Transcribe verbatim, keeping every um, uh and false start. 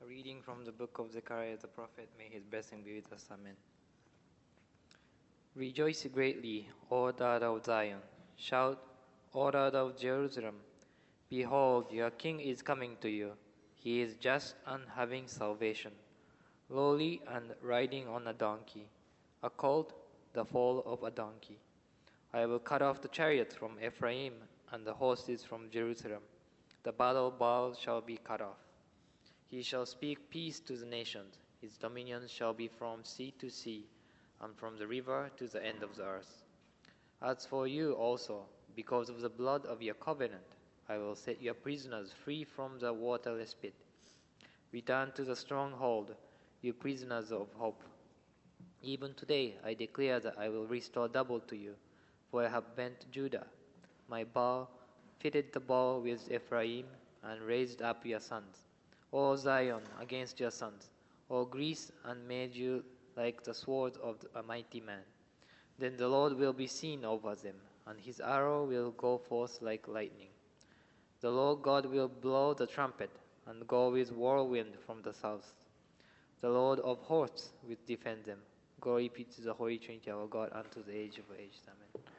A reading from the book of Zechariah the prophet. May his blessing be with us. Amen. Rejoice greatly, O daughter of Zion. Shout, O daughter of Jerusalem. Behold, your king is coming to you. He is just and having salvation, lowly and riding on a donkey, a colt, the foal of a donkey. I will cut off the chariots from Ephraim and the horses from Jerusalem. The battle bow shall be cut off. He shall speak peace to the nations. His dominion shall be from sea to sea, and from the river to the end of the earth. As for you also, because of the blood of your covenant, I will set your prisoners free from the waterless pit. Return to the stronghold, you prisoners of hope. Even today I declare that I will restore double to you, for I have bent Judah. My bow fitted the bow with Ephraim, and raised up your sons, O Zion, against your sons, O Greece, and made you like the sword of a mighty man. Then the Lord will be seen over them, and his arrow will go forth like lightning. The Lord God will blow the trumpet, and go with whirlwind from the south. The Lord of hosts will defend them. Glory be to the Holy Trinity, our God, unto the age of ages. Amen.